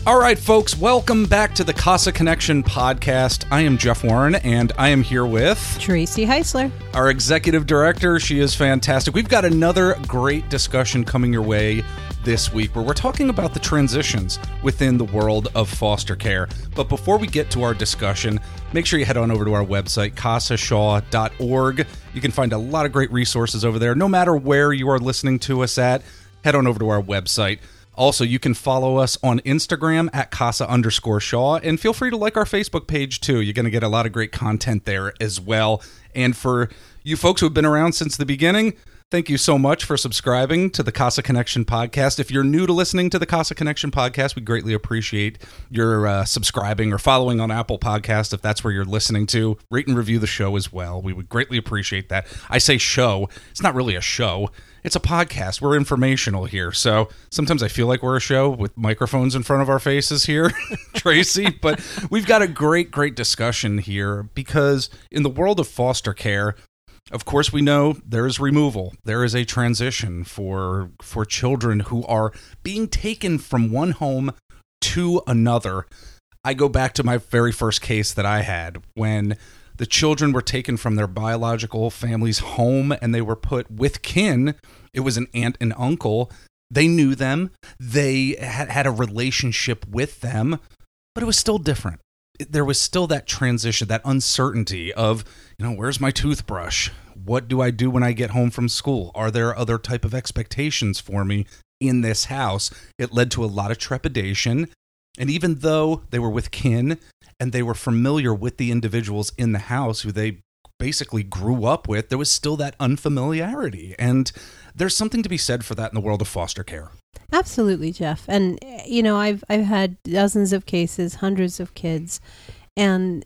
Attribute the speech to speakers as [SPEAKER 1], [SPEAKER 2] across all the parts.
[SPEAKER 1] All right, folks, welcome back to the Casa Connection podcast. I am Jeff Warren, and I am here with
[SPEAKER 2] Tracy Heisler,
[SPEAKER 1] our executive director. She is fantastic. We've got another great discussion coming your way this week where we're talking about the transitions within the world of foster care. But before we get to our discussion, make sure you head on over to our website, casashaw.org. You can find a lot of great resources over there. No matter where you are listening to us at, head on over to our website. Also, you can follow us on Instagram at Casa_Shaw, and feel free to like our Facebook page too. You're going to get a lot of great content there as well. And for you folks who have been around since the beginning, thank you so much for subscribing to the Casa Connection podcast. If you're new to listening to the Casa Connection podcast, we greatly appreciate your subscribing or following on Apple Podcasts if that's where you're listening to. Rate and review the show as well. We would greatly appreciate that. I say show. It's not really a show. It's a podcast. We're informational here. So sometimes I feel like we're a show with microphones in front of our faces here, Tracy. But we've got a great discussion here because in the world of foster care, of course, we know there is removal. There is a transition for children who are being taken from one home to another. I go back to my very first case that I had when the children were taken from their biological family's home and they were put with kin. It was an aunt and uncle. They knew them. They had a relationship with them, but it was still different. There was still that transition, that uncertainty of, where's my toothbrush? What do I do when I get home from school? Are there other type of expectations for me in this house? It led to a lot of trepidation. And even though they were with kin and they were familiar with the individuals in the house who they basically grew up with, there was still that unfamiliarity. And there's something to be said for that in the world of foster care.
[SPEAKER 2] Absolutely, Jeff. And, I've had dozens of cases, hundreds of kids, and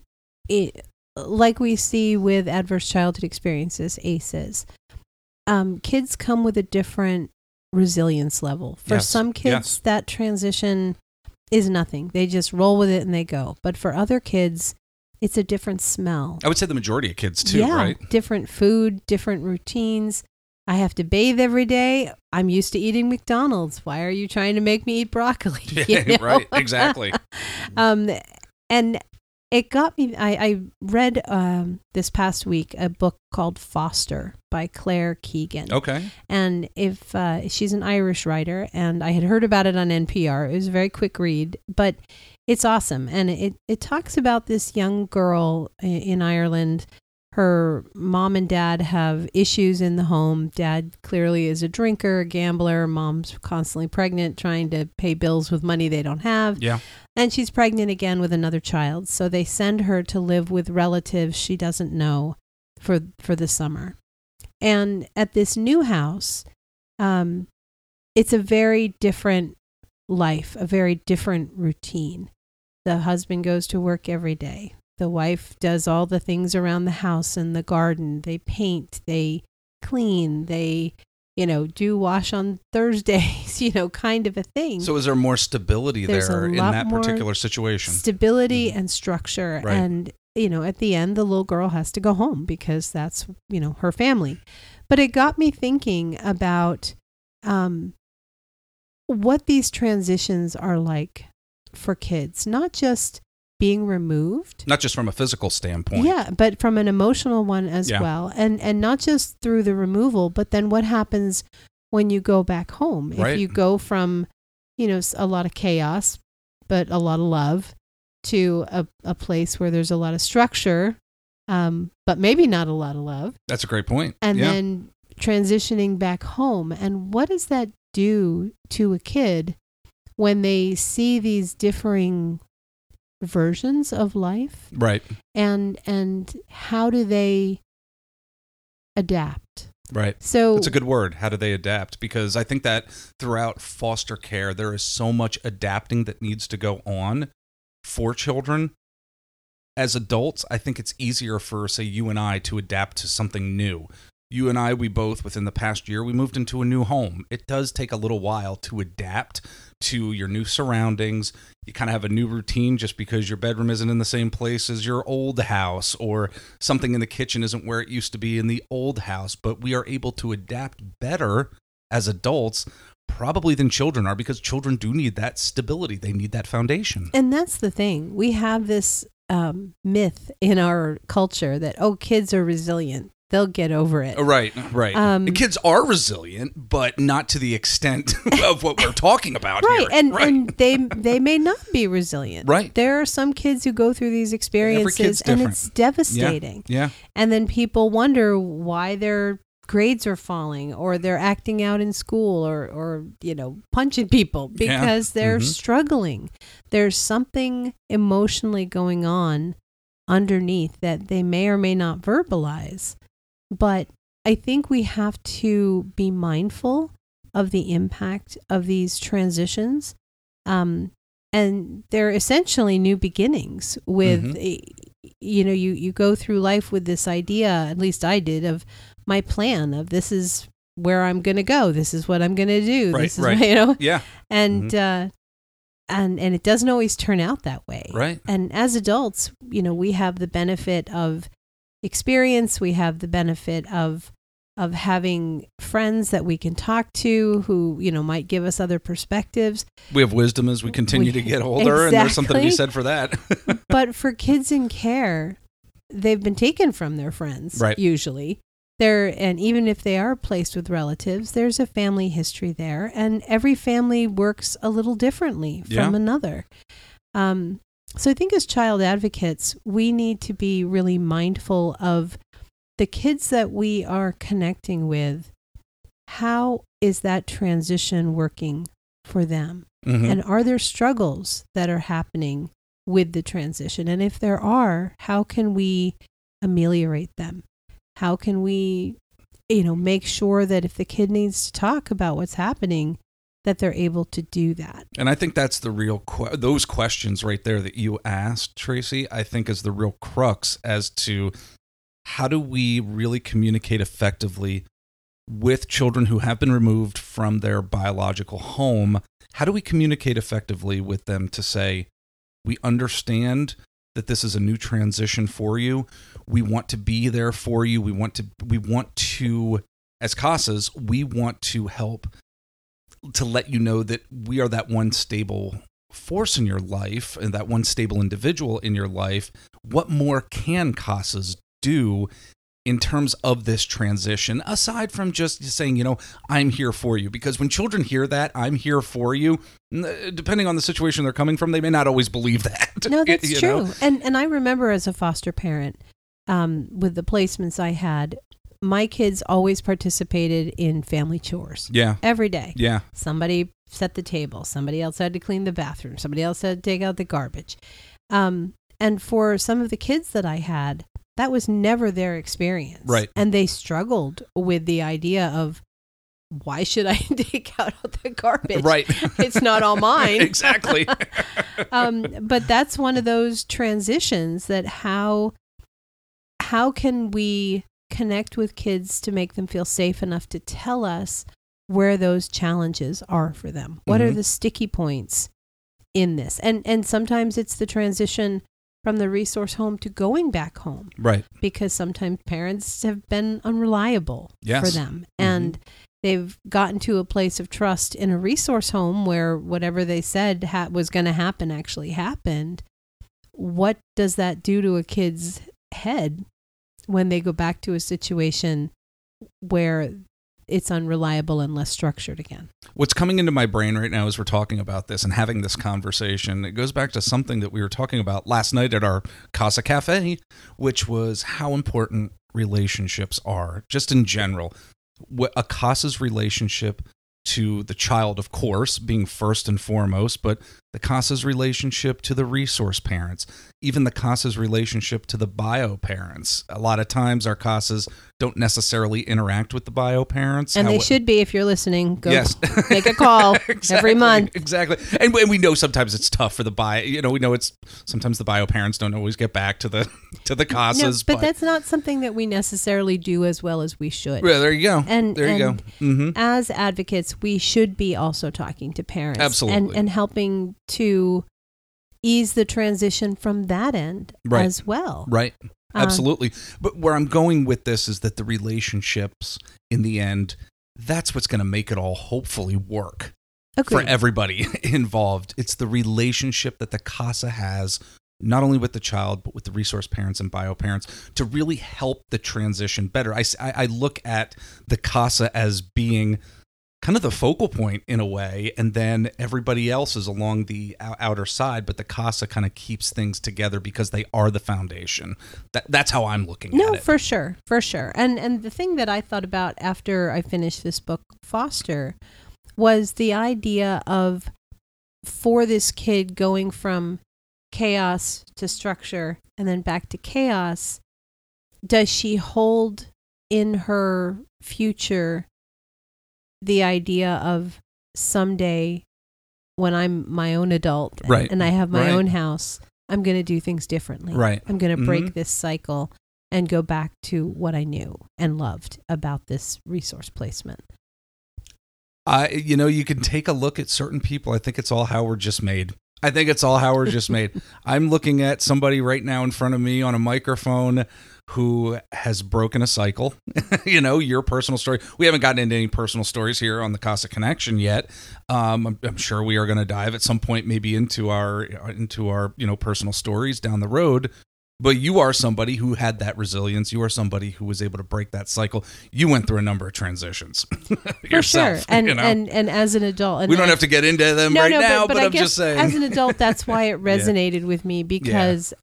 [SPEAKER 2] like we see with adverse childhood experiences, ACEs, kids come with a different resilience level. For some kids, that transition is nothing. They just roll with it and they go. But for other kids, it's a different smell.
[SPEAKER 1] I would say the majority of kids too, right?
[SPEAKER 2] Different food, different routines. I have to bathe every day. I'm used to eating McDonald's. Why are you trying to make me eat broccoli?
[SPEAKER 1] Right, exactly.
[SPEAKER 2] And it got me, I read this past week a book called Foster by Claire Keegan.
[SPEAKER 1] Okay.
[SPEAKER 2] And if she's an Irish writer, and I had heard about it on NPR. It was a very quick read, but it's awesome. And it talks about this young girl in Ireland. Her mom and dad have issues in the home. Dad clearly is a drinker, a gambler. Mom's constantly pregnant, trying to pay bills with money they don't have.
[SPEAKER 1] Yeah.
[SPEAKER 2] And she's pregnant again with another child. So they send her to live with relatives she doesn't know for the summer. And at this new house, it's a very different life, a very different routine. The husband goes to work every day. The wife does all the things around the house and the garden. They paint, they clean, they, do wash on Thursdays, kind of a thing.
[SPEAKER 1] So is there more stability there in that particular situation?
[SPEAKER 2] Stability and structure.
[SPEAKER 1] Right.
[SPEAKER 2] And, at the end, the little girl has to go home because that's, her family. But it got me thinking about what these transitions are like for kids, not just being removed.
[SPEAKER 1] Not just from a physical standpoint.
[SPEAKER 2] Yeah, but from an emotional one as well. And not just through the removal, but then what happens when you go back home?
[SPEAKER 1] Right.
[SPEAKER 2] If you go from, a lot of chaos, but a lot of love, to a place where there's a lot of structure, but maybe not a lot of love.
[SPEAKER 1] That's a great point.
[SPEAKER 2] And then transitioning back home. And what does that do to a kid when they see these differing versions of life?
[SPEAKER 1] Right.
[SPEAKER 2] And how do they adapt?
[SPEAKER 1] Right.
[SPEAKER 2] So
[SPEAKER 1] that's a good word. How do they adapt? Because I think that throughout foster care, there is so much adapting that needs to go on for children. As adults, I think it's easier for, say, you and I to adapt to something new. You and I, we both, within the past year, we moved into a new home. It does take a little while to adapt to your new surroundings. You kind of have a new routine just because your bedroom isn't in the same place as your old house, or something in the kitchen isn't where it used to be in the old house. But we are able to adapt better as adults, probably than children are, because children do need that stability. They need that foundation.
[SPEAKER 2] And that's the thing. We have this myth in our culture that, kids are resilient. They'll get over it.
[SPEAKER 1] Right. And kids are resilient, but not to the extent of what we're talking about
[SPEAKER 2] right.
[SPEAKER 1] here.
[SPEAKER 2] And they may not be resilient.
[SPEAKER 1] Right.
[SPEAKER 2] There are some kids who go through these experiences and it's devastating.
[SPEAKER 1] Yeah.
[SPEAKER 2] And then people wonder why their grades are falling, or they're acting out in school, or punching people because they're struggling. There's something emotionally going on underneath that they may or may not verbalize. But I think we have to be mindful of the impact of these transitions. And they're essentially new beginnings with, you go through life with this idea, at least I did, of my plan of this is where I'm going to go. This is what I'm going to do. This is,
[SPEAKER 1] Yeah.
[SPEAKER 2] And, and it doesn't always turn out that way.
[SPEAKER 1] Right.
[SPEAKER 2] And as adults, we have the benefit of experience. We have the benefit of having friends that we can talk to who, might give us other perspectives.
[SPEAKER 1] We have wisdom as we continue to get older, and there's something to be said for that.
[SPEAKER 2] But for kids in care, they've been taken from their friends, usually. And even if they are placed with relatives, there's a family history there, and every family works a little differently from another. So I think as child advocates, we need to be really mindful of the kids that we are connecting with. How is that transition working for them? And are there struggles that are happening with the transition? And if there are, how can we ameliorate them? How can we, make sure that if the kid needs to talk about what's happening, that they're able to do that?
[SPEAKER 1] And I think that's the real, those questions right there that you asked, Tracy, I think is the real crux as to how do we really communicate effectively with children who have been removed from their biological home. How do we communicate effectively with them to say, we understand that this is a new transition for you. We want to be there for you. We want to, as CASAs, we want to help to let you know that we are that one stable force in your life and that one stable individual in your life. What more can CASAs do in terms of this transition, aside from just saying, I'm here for you? Because when children hear that, I'm here for you, depending on the situation they're coming from, they may not always believe that.
[SPEAKER 2] No, that's true. And I remember as a foster parent, with the placements I had, my kids always participated in family chores.
[SPEAKER 1] Yeah.
[SPEAKER 2] Every day.
[SPEAKER 1] Yeah.
[SPEAKER 2] Somebody set the table. Somebody else had to clean the bathroom. Somebody else had to take out the garbage. And for some of the kids that I had, that was never their experience.
[SPEAKER 1] Right.
[SPEAKER 2] And they struggled with the idea of, why should I take out all the garbage?
[SPEAKER 1] Right.
[SPEAKER 2] It's not all mine.
[SPEAKER 1] Exactly.
[SPEAKER 2] But that's one of those transitions that how can we connect with kids to make them feel safe enough to tell us where those challenges are for them? What are the sticky points in this? And sometimes it's the transition from the resource home to going back home.
[SPEAKER 1] Right.
[SPEAKER 2] Because sometimes parents have been unreliable for them. And they've gotten to a place of trust in a resource home where whatever they said was going to happen actually happened. What does that do to a kid's head when they go back to a situation where it's unreliable and less structured again?
[SPEAKER 1] What's coming into my brain right now as we're talking about this and having this conversation, it goes back to something that we were talking about last night at our Casa Cafe, which was how important relationships are, just in general. A CASA's relationship to the child, of course, being first and foremost, but the CASA's relationship to the resource parents, even the CASA's relationship to the bio parents. A lot of times our CASAs don't necessarily interact with the bio parents.
[SPEAKER 2] And they should be. If you're listening, go make a call every month.
[SPEAKER 1] Exactly. And we know sometimes it's tough for the bio, we know sometimes the bio parents don't always get back to the CASAs.
[SPEAKER 2] No, but that's not something that we necessarily do as well as we should.
[SPEAKER 1] Yeah, there you go.
[SPEAKER 2] As advocates, we should be also talking to parents.
[SPEAKER 1] Absolutely.
[SPEAKER 2] And helping to ease the transition from that end as well.
[SPEAKER 1] Right. Absolutely. But where I'm going with this is that the relationships in the end that's what's going to make it all hopefully work
[SPEAKER 2] Agreed.
[SPEAKER 1] for everybody involved. It's the relationship that the CASA has, not only with the child, but with the resource parents and bio parents, to really help the transition better. I look at the CASA as being kind of the focal point in a way, and then everybody else is along the outer side, but the CASA kind of keeps things together because they are the foundation. That's how I'm looking at it.
[SPEAKER 2] No, for sure. And the thing that I thought about after I finished this book, Foster, was the idea of, for this kid going from chaos to structure and then back to chaos, does she hold in her future the idea of someday when I'm my own adult and I have my own house, I'm going to do things differently.
[SPEAKER 1] Right.
[SPEAKER 2] I'm going to break this cycle and go back to what I knew and loved about this resource placement.
[SPEAKER 1] You can take a look at certain people. I think it's all how we're just made. I'm looking at somebody right now in front of me on a microphone who has broken a cycle. Your personal story. We haven't gotten into any personal stories here on the CASA Connection yet. I'm sure we are going to dive at some point maybe into our personal stories down the road. But you are somebody who had that resilience. You are somebody who was able to break that cycle. You went through a number of transitions yourself.
[SPEAKER 2] For sure. And as an adult. And
[SPEAKER 1] we don't have to get into them now, but I'm just saying.
[SPEAKER 2] As an adult, that's why it resonated with me, because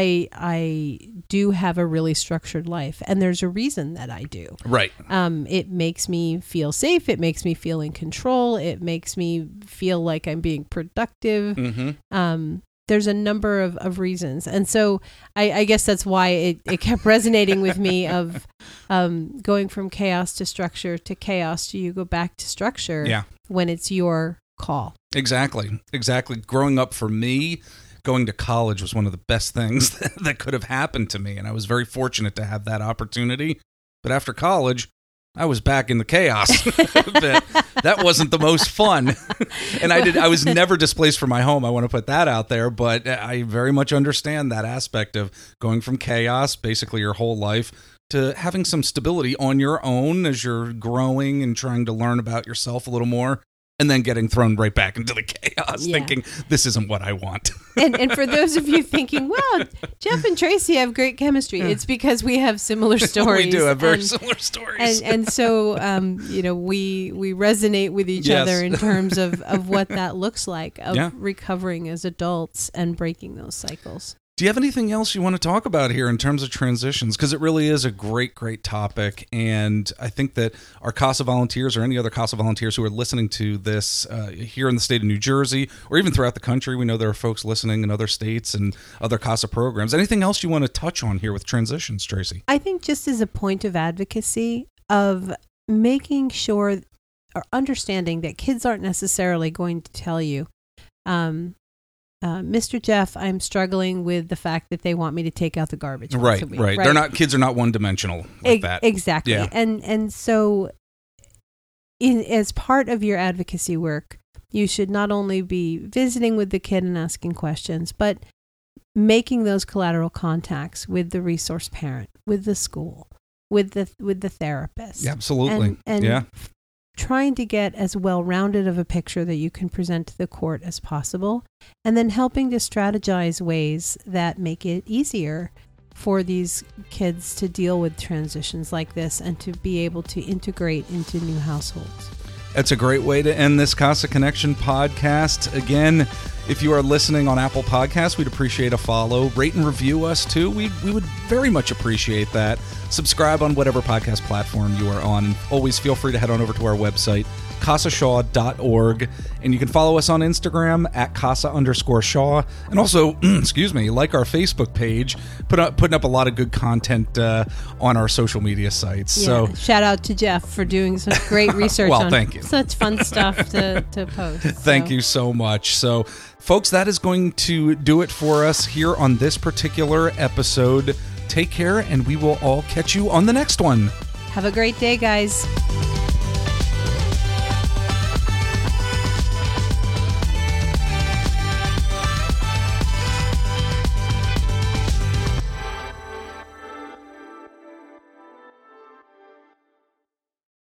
[SPEAKER 2] I do have a really structured life, and there's a reason that I do.
[SPEAKER 1] Right.
[SPEAKER 2] It makes me feel safe. It makes me feel in control. It makes me feel like I'm being productive. Mm-hmm. There's a number of reasons. And so I guess that's why it kept resonating with me of going from chaos to structure to chaos. Do you go back to structure when it's your call? Exactly.
[SPEAKER 1] Growing up for me, going to college was one of the best things that could have happened to me. And I was very fortunate to have that opportunity. But after college, I was back in the chaos. That wasn't the most fun. And I was never displaced from my home. I want to put that out there, but I very much understand that aspect of going from chaos, basically your whole life, to having some stability on your own as you're growing and trying to learn about yourself a little more. And then getting thrown right back into the chaos, thinking, this isn't what I want.
[SPEAKER 2] And for those of you thinking, wow, Jeff and Tracy have great chemistry, it's because we have similar stories.
[SPEAKER 1] We do have very similar stories.
[SPEAKER 2] And so, we resonate with each other in terms of what that looks like, of recovering as adults and breaking those cycles.
[SPEAKER 1] Do you have anything else you want to talk about here in terms of transitions? Because it really is a great, great topic. And I think that our CASA volunteers or any other CASA volunteers who are listening to this here in the state of New Jersey or even throughout the country, we know there are folks listening in other states and other CASA programs. Anything else you want to touch on here with transitions, Tracy?
[SPEAKER 2] I think just as a point of advocacy of making sure or understanding that kids aren't necessarily going to tell you, Mr. Jeff, I'm struggling with the fact that they want me to take out the garbage once a week.
[SPEAKER 1] Right. Kids are not one-dimensional like that.
[SPEAKER 2] Exactly.
[SPEAKER 1] Yeah.
[SPEAKER 2] And so as part of your advocacy work, you should not only be visiting with the kid and asking questions, but making those collateral contacts with the resource parent, with the school, with the therapist.
[SPEAKER 1] Yeah, absolutely.
[SPEAKER 2] And trying to get as well-rounded of a picture that you can present to the court as possible, and then helping to strategize ways that make it easier for these kids to deal with transitions like this and to be able to integrate into new households.
[SPEAKER 1] That's a great way to end this CASA Connection podcast. Again, if you are listening on Apple Podcasts, we'd appreciate a follow. Rate and review us, too. We would very much appreciate that. Subscribe on whatever podcast platform you are on. And always feel free to head on over to our website, CASAShaw.org. And you can follow us on Instagram at CASA_Shaw. And also, like our Facebook page, putting up a lot of good content on our social media sites.
[SPEAKER 2] Yeah. So shout out to Jeff for doing such great research on
[SPEAKER 1] thank you.
[SPEAKER 2] Such fun stuff to post.
[SPEAKER 1] Thank you so much. So, folks, that is going to do it for us here on this particular episode. Take care, and we will all catch you on the next one.
[SPEAKER 2] Have a great day, guys.